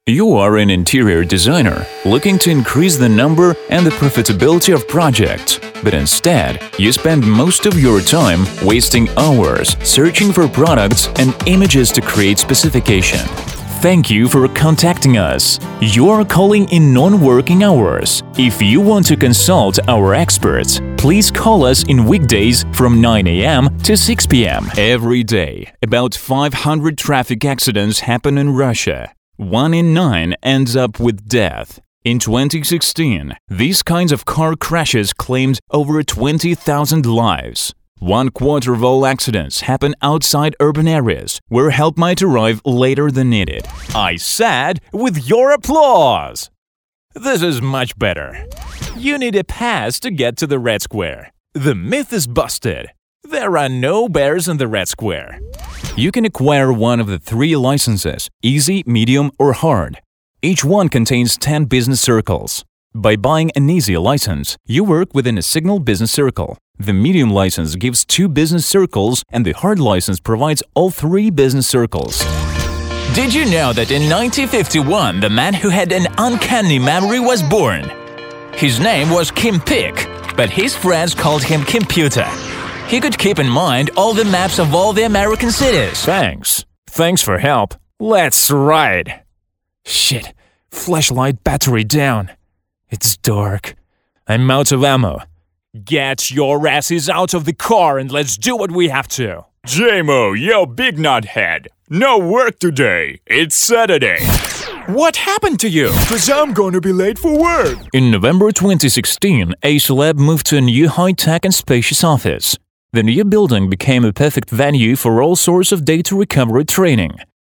You are an interior designer looking to increase the number and the profitability of projects, but instead, you spend most of your time wasting hours searching for products and images to create specification. Thank you for contacting us. You are calling in non-working hours. If you want to consult our experts, please call us in weekdays from 9 a.m. to 6 p.m. Every day, about 500 traffic accidents happen in Russia. 1 in 9 ends up with death. In 2016, these kinds of car crashes claimed over 20,000 lives. 1/4 of all accidents happen outside urban areas, where help might arrive later than needed. I said with your applause! This is much better. You need a pass to get to the Red Square. The myth is busted. There are no bears in the Red Square. You can acquire one of the 3 licenses, easy, medium, or hard. Each one contains 10 business circles. By buying an easy license, you work within a signal business circle. The medium license gives 2 business circles, and the hard license provides all 3 business circles. Did you know that in 1951, the man who had an uncanny memory was born? His name was Kim Pick, but his friends called him Computer. He could keep in mind all the maps of all the American cities. Thanks for help. Let's ride. Shit, flashlight battery down. It's dark. I'm out of ammo. Get your asses out of the car and let's do what we have to. JMO, yo big nuthead. No work today. It's Saturday. What happened to you? Cause I'm gonna be late for work. In November 2016, Ace Lab moved to a new high-tech and spacious office. The new building became a perfect venue for all sorts of data recovery training.